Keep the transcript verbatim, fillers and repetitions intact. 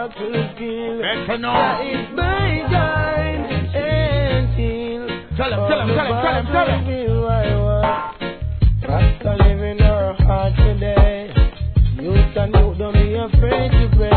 back to kill. Better know. That is my time until. Tell him, tell him, tell him, tell him, tell him. Rasta live in our heart today. Youth and youth, don't be afraid to pray.